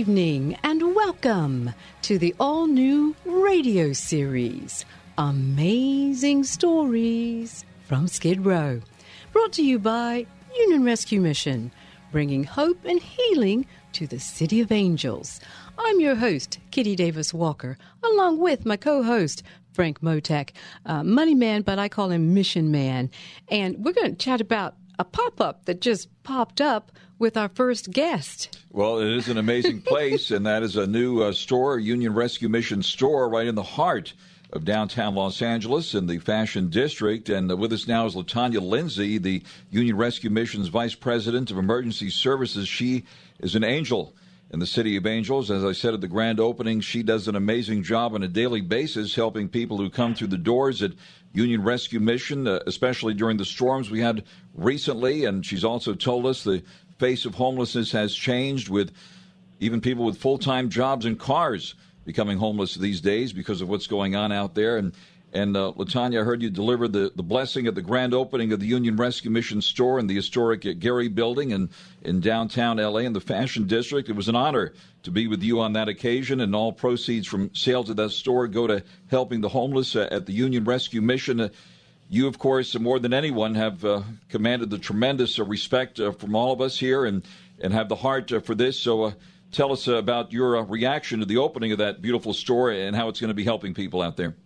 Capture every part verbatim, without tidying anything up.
evening and welcome to the all-new radio series, Amazing Stories from Skid Row, brought to you by Union Rescue Mission, bringing hope and healing to the City of Angels. I'm your host, Kitty Davis Walker, along with my co-host, Frank Motek, uh, Money Man, but I call him Mission Man. And we're going to chat about a pop-up that just popped up with our first guest. Well, it is an amazing place, and that is a new uh, store, Union Rescue Mission store, right in the heart of downtown Los Angeles in the Fashion District. And uh, with us now is LaTonya Lindsay, the Union Rescue Mission's Vice President of Emergency Services. She is an angel in the City of Angels. As I said at the grand opening, she does an amazing job on a daily basis helping people who come through the doors at Union Rescue Mission, uh, especially during the storms we had recently. And she's also told us the face of homelessness has changed, with even people with full-time jobs and cars becoming homeless these days because of what's going on out there. And And uh, LaTonya, I heard you deliver the, the blessing at the grand opening of the Union Rescue Mission store in the historic Gehry Building in, in downtown L A in the Fashion District. It was an honor to be with you on that occasion, and all proceeds from sales at that store go to helping the homeless uh, at the Union Rescue Mission. Uh, you, of course, more than anyone, have uh, commanded the tremendous uh, respect uh, from all of us here and, and have the heart uh, for this. So uh, tell us uh, about your uh, reaction to the opening of that beautiful store and how it's going to be helping people out there.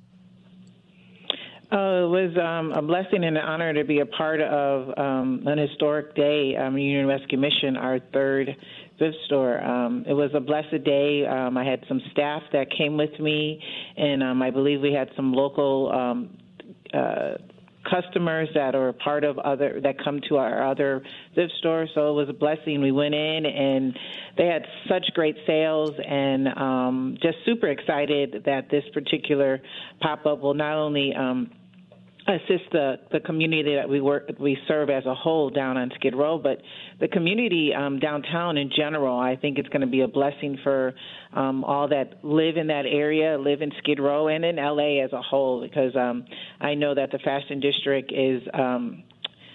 Oh, it was um, a blessing and an honor to be a part of um, an historic day, um, Union Rescue Mission, our third thrift store. Um, it was a blessed day. Um, I had some staff that came with me, and um, I believe we had some local um, uh, customers that are part of other that come to our other thrift store. So it was a blessing. We went in, and they had such great sales, and um, just super excited that this particular pop-up will not only um, assist the, the community that we work we serve as a whole down on Skid Row, but the community um, downtown in general. I think it's going to be a blessing for um, all that live in that area, live in Skid Row, and in L A as a whole, because um, I know that the Fashion District is um,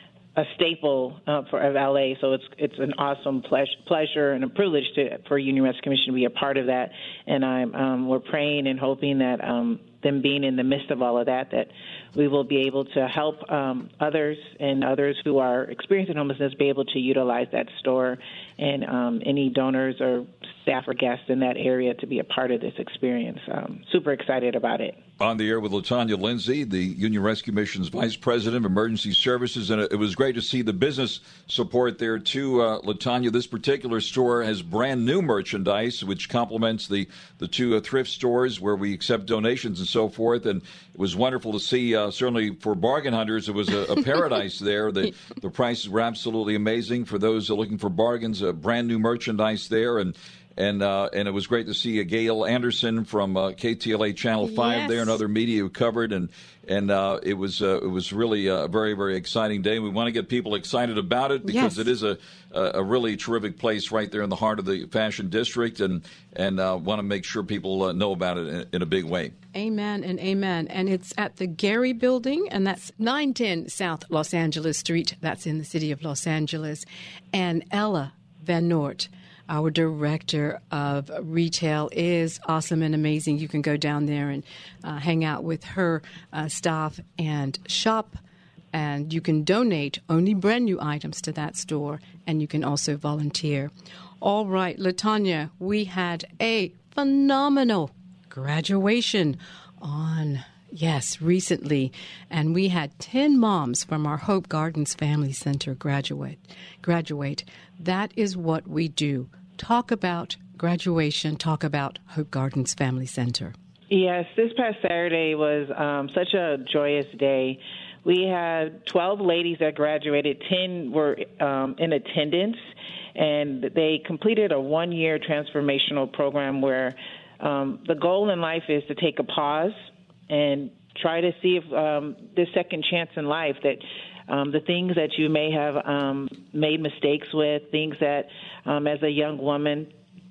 a staple uh, for of L A, so it's it's an awesome pleasure, pleasure and a privilege to for Union Rescue Commission to be a part of that. And I'm um, we're praying and hoping that um, them being in the midst of all of that, that we will be able to help um, others and others who are experiencing homelessness be able to utilize that store, and um, any donors or staff or guests in that area to be a part of this experience. Um, super excited about it. On the air with LaTonya Lindsay, the Union Rescue Mission's Vice President of Emergency Services, and it was great to see the business support there too. Uh, LaTonya, this particular store has brand new merchandise, which complements the, the two uh, thrift stores where we accept donations and so forth, and it was wonderful to see. Uh, certainly for bargain hunters, it was a, a paradise there. The, the prices were absolutely amazing for those looking for bargains. Uh, brand new merchandise there, and and uh, and it was great to see uh, Gail Anderson from uh, K T L A Channel Five Yes. there, and other media who covered, and and uh, it was uh, it was really a very very exciting day. We want to get people excited about it because Yes. it is a a really terrific place right there in the heart of the Fashion District, and and uh, want to make sure people uh, know about it in, in a big way. Amen and amen. And it's at the Gehry Building, and that's nine ten South Los Angeles Street. That's in the city of Los Angeles. And Ella Van Noort, our director of retail, is awesome and amazing. You can go down there and uh, hang out with her uh, staff and shop, and you can donate only brand new items to that store, and you can also volunteer. All right, LaTonya, we had a phenomenal graduation on, yes, recently, and we had ten moms from our Hope Gardens Family Center graduate. Graduate. That is what we do. Talk about graduation. Talk about Hope Gardens Family Center. Yes, this past Saturday was um, such a joyous day. We had twelve ladies that graduated. ten were um, in attendance, and they completed a one-year transformational program where um, the goal in life is to take a pause and try to see if um, this second chance in life, that um, the things that you may have um, made mistakes with, things that um, as a young woman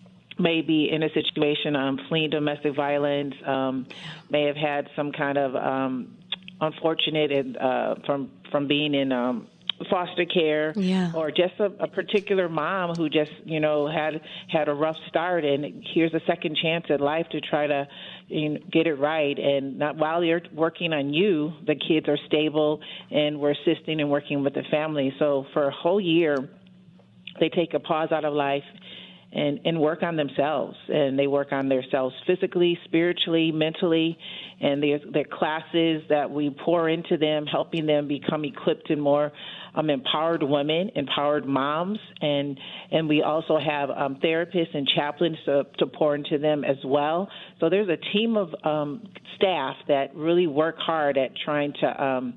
may be in a situation um, fleeing domestic violence, um, may have had some kind of um, unfortunate uh, from from being in um, foster care, yeah. or just a, a particular mom who just, you know, had had a rough start, and here's a second chance at life to try to, you know, get it right. And not while you're working on you, the kids are stable, and we're assisting and working with the family. So for a whole year, they take a pause out of life and, and work on themselves. And they work on themselves physically, spiritually, mentally, and their, their classes that we pour into them, helping them become equipped and more um, empowered women, empowered moms. And and we also have um, therapists and chaplains to, to pour into them as well. So there's a team of um, staff that really work hard at trying to um,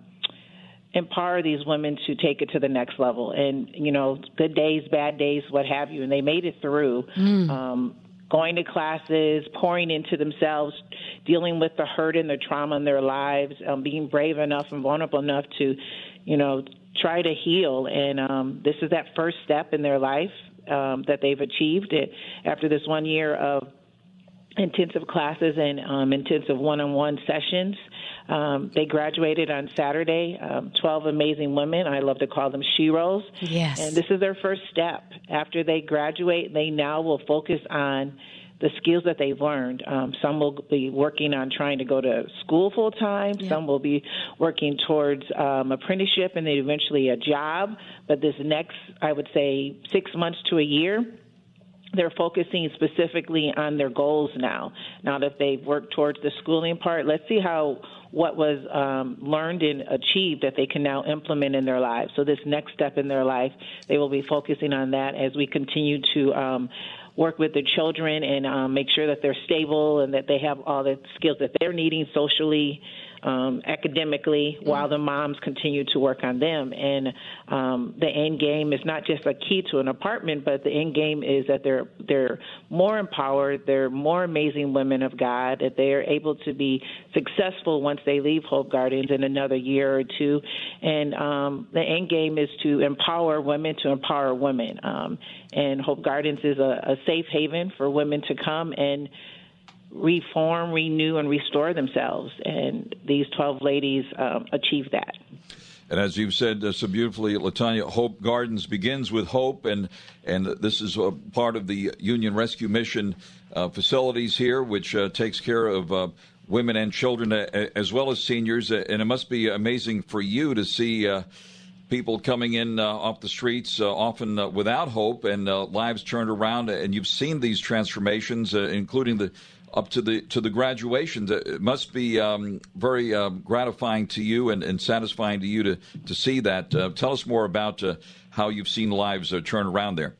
empower these women to take it to the next level. And, you know, good days, bad days, what have you, and they made it through. Mm. Um, going to classes, pouring into themselves, dealing with the hurt and the trauma in their lives, um, being brave enough and vulnerable enough to, you know, try to heal. And um, this is that first step in their life um, that they've achieved it after this one year of intensive classes and um, intensive one-on-one sessions. Um, they graduated on Saturday, um, twelve amazing women. I love to call them sheroes. Yes. And this is their first step. After they graduate, they now will focus on the skills that they've learned. Um, some will be working on trying to go to school full time. Yeah. Some will be working towards um, apprenticeship and then eventually a job. But this next, I would say, six months to a year, they're focusing specifically on their goals now. Now that they've worked towards the schooling part, let's see how what was um, learned and achieved that they can now implement in their lives. So this next step in their life, they will be focusing on that as we continue to um, work with the children and um, make sure that they're stable and that they have all the skills that they're needing socially, um, academically, mm-hmm. while the moms continue to work on them. And um, the end game is not just a key to an apartment, but the end game is that they're they're more empowered, they're more amazing women of God, that they are able to be successful once they leave Hope Gardens in another year or two. And um, the end game is to empower women to empower women. Um, and Hope Gardens is a, a safe haven for women to come and reform, renew, and restore themselves. And these twelve ladies um, achieved that. And as you've said uh, so beautifully, Latanya, Hope Gardens begins with hope, and and this is a part of the Union Rescue Mission uh, facilities here, which uh, takes care of uh, women and children uh, as well as seniors. Uh, and it must be amazing for you to see uh, people coming in uh, off the streets, uh, often uh, without hope, and uh, lives turned around. And you've seen these transformations, uh, including the up to the to the graduations. It must be um, very uh, gratifying to you and, and satisfying to you to, to see that. Uh, tell us more about uh, how you've seen lives uh, turn around there.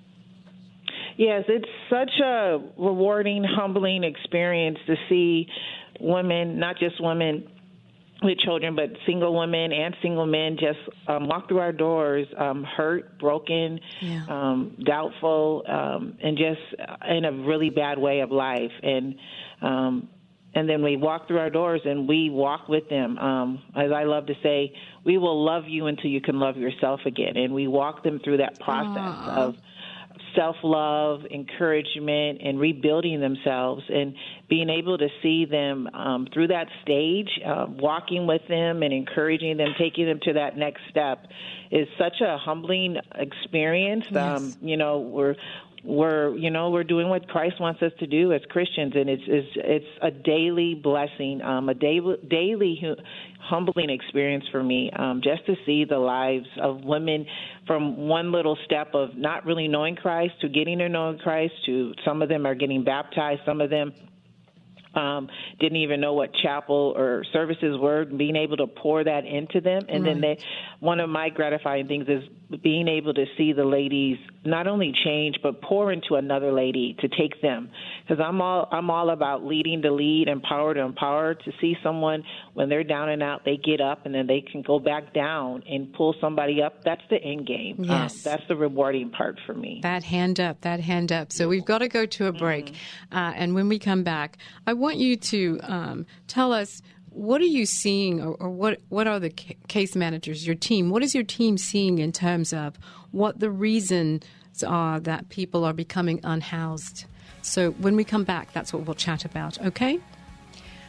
Yes, it's such a rewarding, humbling experience to see women, not just women with children, but single women and single men just um, walk through our doors, um, hurt, broken, yeah. um, doubtful, um, and just in a really bad way of life. And um, and then we walk through our doors and we walk with them. Um, as I love to say, we will love you until you can love yourself again. And we walk them through that process Aww. of self-love, encouragement, and rebuilding themselves, and being able to see them um, through that stage, uh, walking with them and encouraging them, taking them to that next step is such a humbling experience. Yes. Um, you know, we're we're you know we're doing what Christ wants us to do as Christians, and it's it's, it's a daily blessing, um, a daily daily humbling experience for me, um, just to see the lives of women from one little step of not really knowing Christ to getting to know Christ, to some of them are getting baptized, some of them um, didn't even know what chapel or services were, being able to pour that into them. And right. then they, one of my gratifying things is being able to see the ladies not only change, but pour into another lady to take them. Because I'm all I'm all about leading to lead, empower to empower, to see someone when they're down and out, they get up and then they can go back down and pull somebody up. That's the end game. Yes. Um, that's the rewarding part for me. That hand up, that hand up. So we've got to go to a break. Mm-hmm. Uh, and when we come back, I want you to um, tell us, what are you seeing, or, or what what are the ca- case managers, your team, what is your team seeing in terms of what the reasons are that people are becoming unhoused? So when we come back, that's what we'll chat about, okay?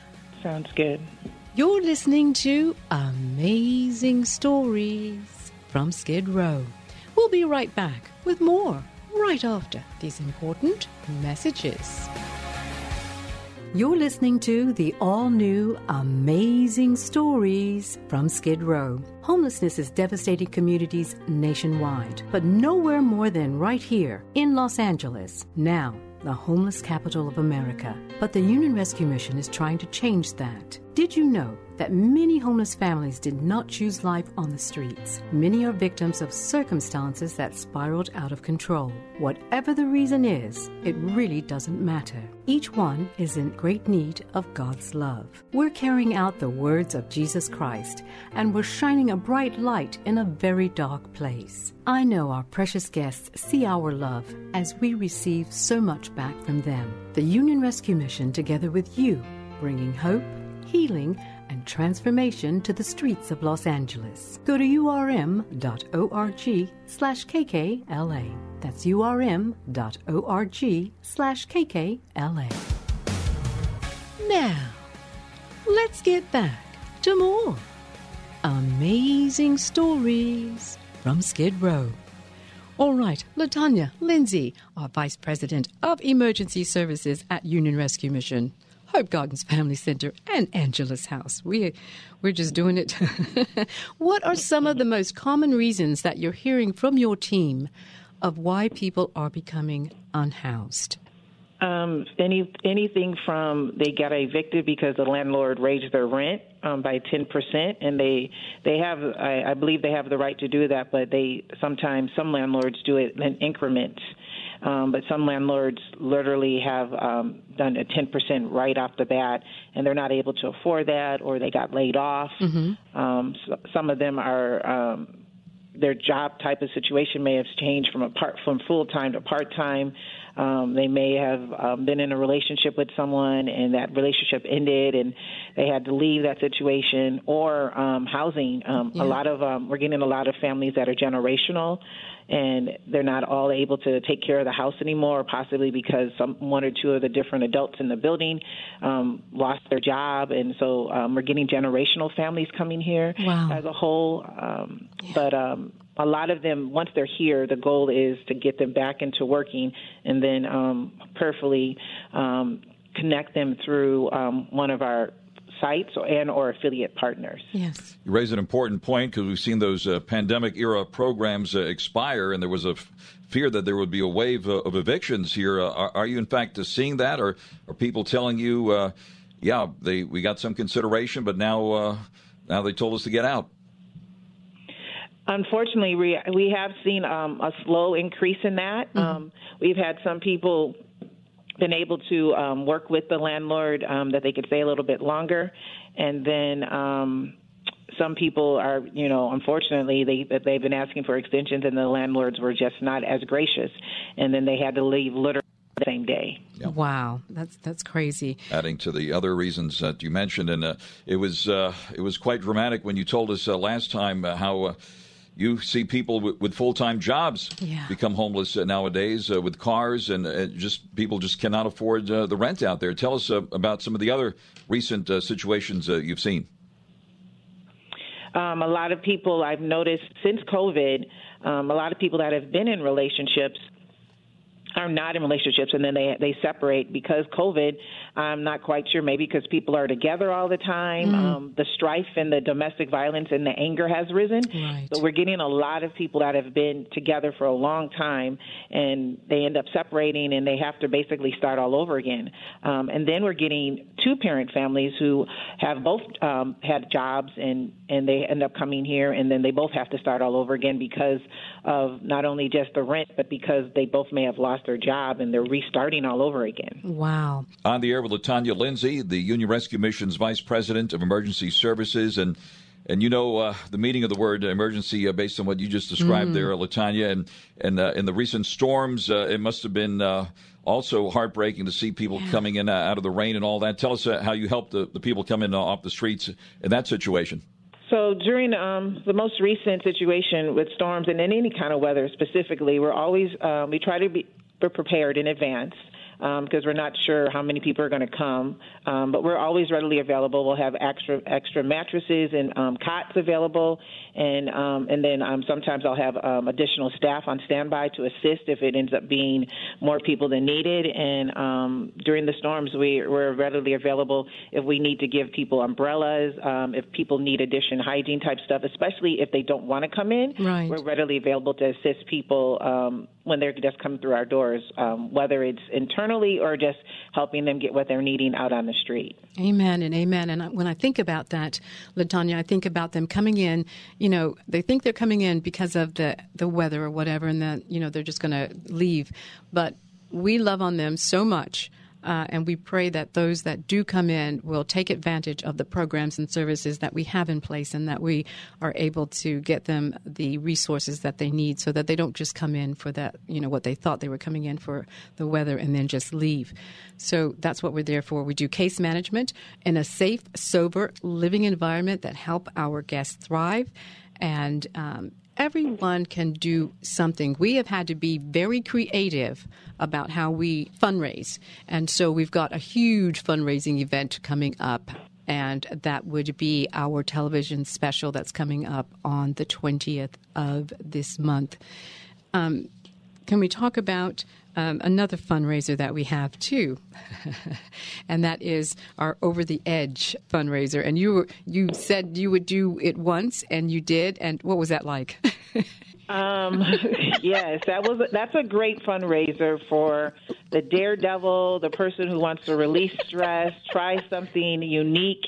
Sounds good. You're listening to Amazing Stories. from Skid Row. We'll be right back with more right after these important messages. You're listening to the all-new Amazing Stories from Skid Row. Homelessness is devastating communities nationwide, but nowhere more than right here in Los Angeles. Now, the homeless capital of America. But the Union Rescue Mission is trying to change that. Did you know that many homeless families did not choose life on the streets? Many are victims of circumstances that spiraled out of control. Whatever the reason is, it really doesn't matter. Each one is in great need of God's love. We're carrying out the words of Jesus Christ, and we're shining a bright light in a very dark place. I know our precious guests see our love as we receive so much back from them. The Union Rescue Mission, together with you, bringing hope, healing, and transformation to the streets of Los Angeles. Go to urm.org slash KKLA. That's urm.org slash KKLA. Now, let's get back to more amazing stories from Skid Row. All right, LaTanya Lindsay, our Vice President of Emergency Services at Union Rescue Mission, Hope Gardens Family Center, and Angela's House. We, we're just doing it. What are some of the most common reasons that you're hearing from your team of why people are becoming unhoused? Um, any anything from they got evicted because the landlord raised their rent um, by ten percent, and they they have I, I believe they have the right to do that, but they sometimes some landlords do it in increments. Um, but some landlords literally have um, done a ten percent right off the bat, and they're not able to afford that, or they got laid off. Mm-hmm. Um, so, some of them are um, their job type of situation may have changed from a part from full time to part time. Um, they may have um, been in a relationship with someone, and that relationship ended, and they had to leave that situation. Or um, housing. Um, yeah. A lot of um, we're getting a lot of families that are generational, and they're not all able to take care of the house anymore, possibly because some one or two of the different adults in the building um, lost their job, and so um, we're getting generational families coming here wow. as a whole. Um, yeah. But um, a lot of them, once they're here, the goal is to get them back into working, and then um, prayerfully um, connect them through um, one of our sites and or affiliate partners. Yes. You raise an important point because we've seen those uh, pandemic-era programs uh, expire, and there was a f- fear that there would be a wave uh, of evictions here. Uh, are, are you, in fact, uh, seeing that, or are people telling you, uh, yeah, they we got some consideration, but now uh, now they told us to get out? Unfortunately, we we have seen um, a slow increase in that. Mm-hmm. Um, we've had some people been able to um, work with the landlord um, that they could stay a little bit longer, and then um, some people are, you know, unfortunately, they that they've been asking for extensions, and the landlords were just not as gracious, and then they had to leave literally the same day. Yeah. Wow, that's that's crazy. Adding to the other reasons that you mentioned, and uh, it was uh, it was quite dramatic when you told us uh, last time uh, how. Uh, You see people with, with full-time jobs yeah. become homeless uh, nowadays uh, with cars, and uh, just people just cannot afford uh, the rent out there. Tell us uh, about some of the other recent uh, situations uh, you've seen. Um, a lot of people I've noticed since COVID, um, a lot of people that have been in relationships are not in relationships, and then they they separate because COVID. I'm not quite sure, maybe because people are together all the time. Mm. Um, the strife and the domestic violence and the anger has risen. Right. So we're getting a lot of people that have been together for a long time, and they end up separating, and they have to basically start all over again. Um, and then we're getting two-parent families who have both um, had jobs, and, and they end up coming here, and then they both have to start all over again because of not only just the rent, but because they both may have lost their job, and they're restarting all over again. Wow. On the air with LaTanya Lindsay, the Union Rescue Mission's Vice President of Emergency Services, and and you know uh, the meaning of the word emergency uh, based on what you just described mm. there, LaTanya, and and uh, in the recent storms, uh, it must have been uh, also heartbreaking to see people yeah. coming in uh, out of the rain and all that. Tell us uh, how you helped the, the people come in uh, off the streets in that situation. So during um, the most recent situation with storms and in any kind of weather specifically, we're always um, we try to be prepared in advance. because um, we're not sure how many people are going to come. Um, but we're always readily available. We'll have extra extra mattresses and um, cots available, and um, and then um, sometimes I'll have um, additional staff on standby to assist if it ends up being more people than needed. And um, during the storms, we, we're readily available if we need to give people umbrellas, um, if people need additional hygiene type stuff, especially if they don't want to come in. Right. We're readily available to assist people um, when they're just coming through our doors, um, whether it's internally or just helping them get what they're needing out on the street. Amen and amen. And when I think about that, LaTanya, I think about them coming in, you know, they think they're coming in because of the, the weather or whatever, and then, you know, they're just going to leave. But we love on them so much. Uh, and we pray that those that do come in will take advantage of the programs and services that we have in place, and that we are able to get them the resources that they need, so that they don't just come in for that, you know, what they thought they were coming in for, the weather, and then just leave. So that's what we're there for. We do case management in a safe, sober living environment that help our guests thrive. And um, everyone can do something. We have had to be very creative about how we fundraise. And so we've got a huge fundraising event coming up, and that would be our television special that's coming up on the twentieth of this month. Um, can we talk about um, another fundraiser that we have, too? And that is our Over the Edge fundraiser. And you you said you would do it once, and you did. And what was that like? um, yes, that was that's a great fundraiser for the daredevil, the person who wants to release stress, try something unique.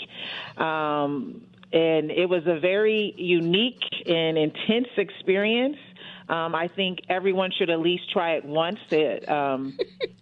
Um, and it was a very unique and intense experience. Um, I think everyone should at least try it once. It, um,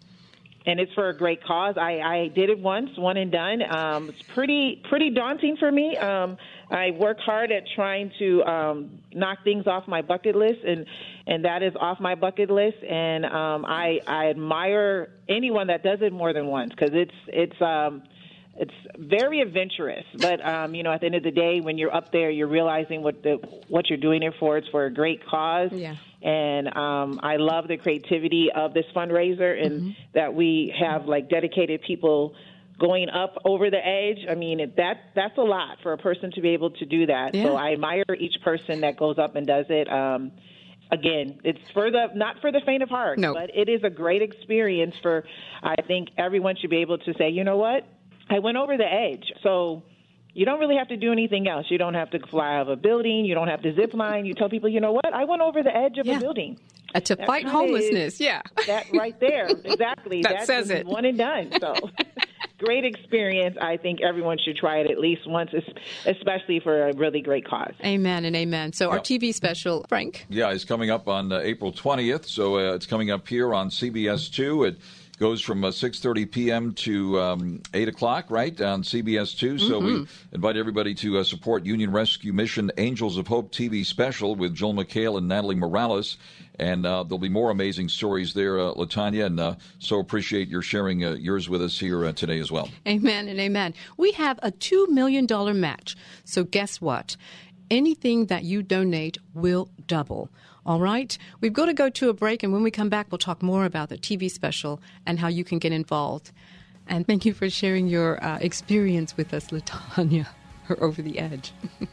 and it's for a great cause. I, I did it once, one and done. Um, it's pretty pretty daunting for me. Um, I work hard at trying to um, knock things off my bucket list, and, and that is off my bucket list. And um, I, I admire anyone that does it more than once, because it's it's um, it's very adventurous. But um, you know, at the end of the day, when you're up there, you're realizing what the what you're doing it for. It's for a great cause. Yeah. And um, I love the creativity of this fundraiser, and mm-hmm. that we have like dedicated people going up over the edge. I mean, it, that that's a lot for a person to be able to do that. Yeah. So I admire each person that goes up and does it. Um, again, it's for the not for the faint of heart, no. but it is a great experience for. I think everyone should be able to say, you know what, I went over the edge. So you don't really have to do anything else. You don't have to fly out of a building. You don't have to zip line. You tell people, you know what, I went over the edge of yeah. a building. Uh, to that fight homelessness, is, yeah. That right there, exactly. that That's says it. One and done. So great experience. I think everyone should try it at least once, especially for a really great cause. Amen and amen. So our yeah. T V special, Frank? Yeah, it's coming up on uh, April twentieth. So uh, it's coming up here on C B S two. It goes from uh, six thirty p.m. to um, eight o'clock, right, on C B S two. So mm-hmm. we invite everybody to uh, support Union Rescue Mission Angels of Hope T V special with Joel McHale and Natalie Morales. And uh, there'll be more amazing stories there, uh, LaTanya, and uh, so appreciate your sharing uh, yours with us here uh, today as well. Amen and amen. We have a two million dollars match. So guess what? Anything that you donate will double. All right? We've got to go to a break, and when we come back, we'll talk more about the T V special and how you can get involved. And thank you for sharing your uh, experience with us, LaTanya, or Over the Edge.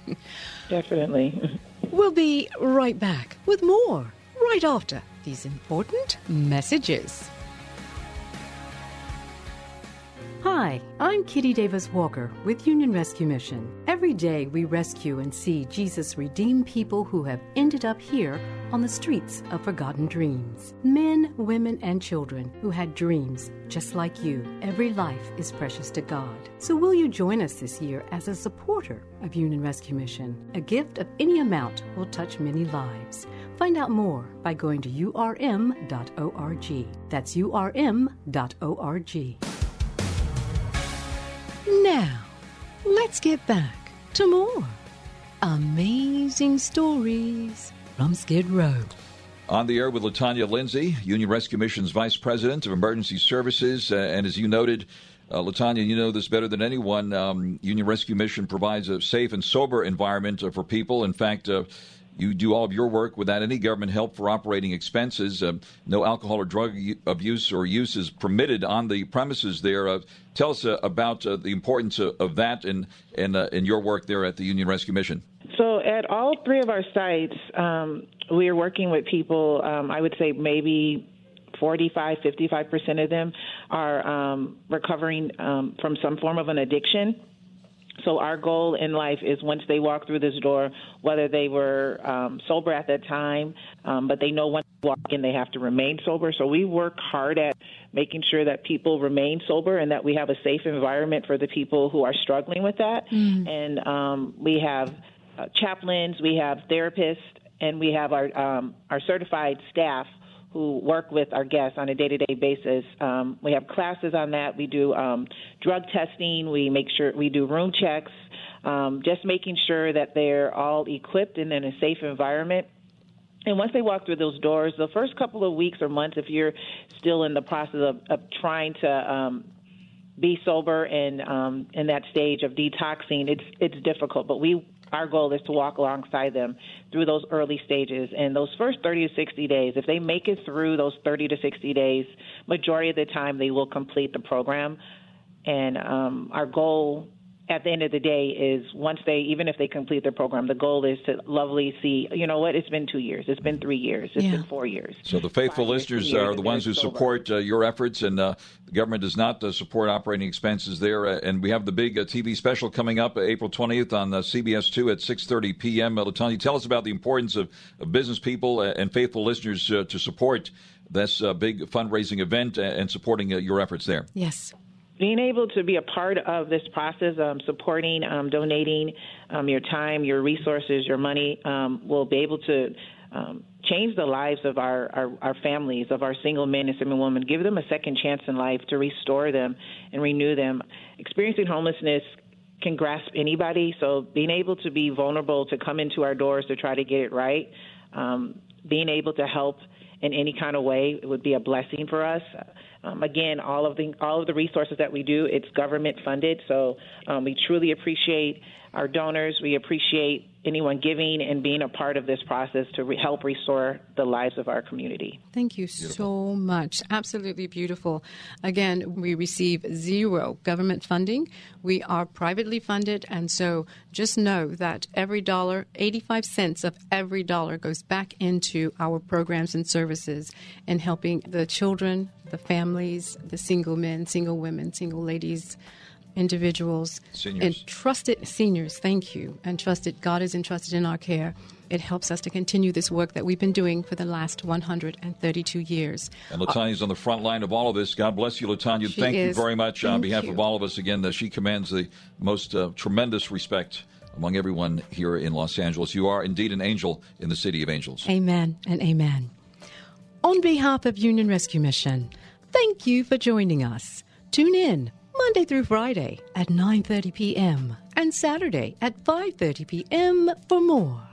Definitely. We'll be right back with more right after these important messages. Hi, I'm Kitty Davis Walker with Union Rescue Mission. Every day we rescue and see Jesus redeem people who have ended up here on the streets of forgotten dreams. Men, women, and children who had dreams just like you. Every life is precious to God. So will you join us this year as a supporter of Union Rescue Mission? A gift of any amount will touch many lives. Find out more by going to U R M dot org. That's U R M dot org. Now, let's get back to more amazing stories from Skid Row. On the air with LaTanya Lindsay, Union Rescue Mission's Vice President of Emergency Services. Uh, and as you noted, uh, LaTanya, you know this better than anyone. Um, Union Rescue Mission provides a safe and sober environment uh, for people. In fact, uh, you do all of your work without any government help for operating expenses. Uh, no alcohol or drug abuse or use is permitted on the premises there. Uh, tell us uh, about uh, the importance of, of that and and uh, in your work there at the Union Rescue Mission. So at all three of our sites, um, we are working with people, um, I would say maybe forty-five, fifty-five percent of them are um, recovering um, from some form of an addiction. So our goal in life is once they walk through this door, whether they were um, sober at that time, um, but they know once they walk in they have to remain sober. So we work hard at making sure that people remain sober and that we have a safe environment for the people who are struggling with that. Mm. And um, we have uh, chaplains, we have therapists, and we have our um, our certified staff who work with our guests on a day-to-day basis. Um, we have classes on that. We do um, drug testing. We make sure we do room checks, um, just making sure that they're all equipped and in a safe environment. And once they walk through those doors, the first couple of weeks or months, if you're still in the process of, of trying to um, be sober and um, in that stage of detoxing, it's it's difficult. But we our goal is to walk alongside them through those early stages. And those first thirty to sixty days, if they make it through those thirty to sixty days, majority of the time they will complete the program. And um, our goal at the end of the day is once they, even if they complete their program, the goal is to lovely see, you know what, it's been two years, it's been three years, it's yeah. been four years. So the faithful listeners are the ones who sober. support uh, your efforts, and uh, the government does not uh, support operating expenses there. Uh, and we have the big uh, T V special coming up uh, April twentieth on uh, C B S two at six thirty p.m. Uh, Latanya, tell us about the importance of, of business people and faithful listeners uh, to support this uh, big fundraising event and supporting uh, your efforts there. Yes. Being able to be a part of this process, um, supporting, um, donating um, your time, your resources, your money, um, will be able to um, change the lives of our, our, our families, of our single men and single women, give them a second chance in life to restore them and renew them. Experiencing homelessness can grasp anybody, so being able to be vulnerable, to come into our doors to try to get it right, um, being able to help in any kind of way, it would be a blessing for us. Um, again, all of the all of the resources that we do, it's government funded. So um, we truly appreciate our donors. We appreciate anyone giving and being a part of this process to re- help restore the lives of our community. Thank you beautiful. so much. Absolutely beautiful. Again, we receive zero government funding. We are privately funded, and so just know that every dollar, eighty-five cents of every dollar goes back into our programs and services and helping the children, the families, the single men, single women, single ladies, individuals, seniors. and trusted seniors. Thank you. And trusted, God is entrusted in our care. It helps us to continue this work that we've been doing for the last one hundred thirty-two years. And Latanya's uh, on the front line of all of this. God bless you, Latanya. She Thank is. you very much Thank on behalf you. of all of us. Again, uh, she commands the most uh, tremendous respect among everyone here in Los Angeles. You are indeed an angel in the city of angels. Amen and amen. On behalf of Union Rescue Mission, thank you for joining us. Tune in Monday through Friday at nine thirty p.m. and Saturday at five thirty p.m. for more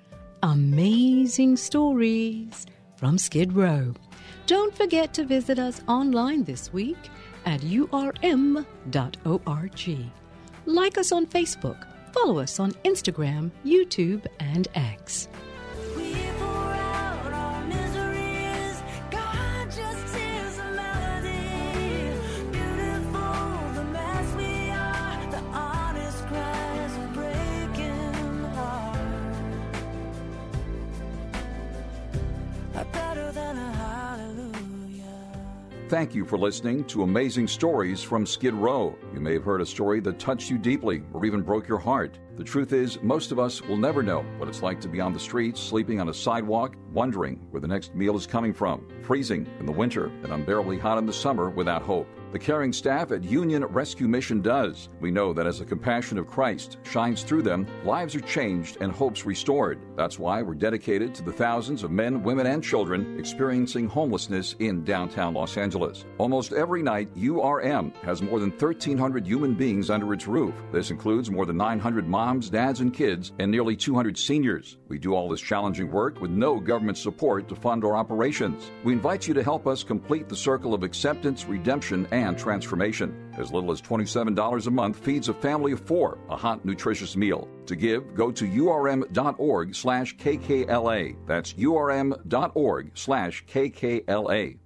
amazing stories from Skid Row. Don't forget to visit us online this week at u r m dot org. Like us on Facebook, follow us on Instagram, YouTube, and X. Thank you for listening to Amazing Stories from Skid Row. You may have heard a story that touched you deeply or even broke your heart. The truth is, most of us will never know what it's like to be on the streets, sleeping on a sidewalk, wondering where the next meal is coming from, freezing in the winter and unbearably hot in the summer without hope. The caring staff at Union Rescue Mission does. We know that as the compassion of Christ shines through them, lives are changed and hopes restored. That's why we're dedicated to the thousands of men, women, and children experiencing homelessness in downtown Los Angeles. Almost every night, U R M has more than thirteen hundred human beings under its roof. This includes more than nine hundred miles moms, dads, and kids, and nearly two hundred seniors. We do all this challenging work with no government support to fund our operations. We invite you to help us complete the circle of acceptance, redemption, and transformation. As little as twenty-seven dollars a month feeds a family of four a hot, nutritious meal. To give, go to urm.org slash KKLA. That's urm.org slash KKLA.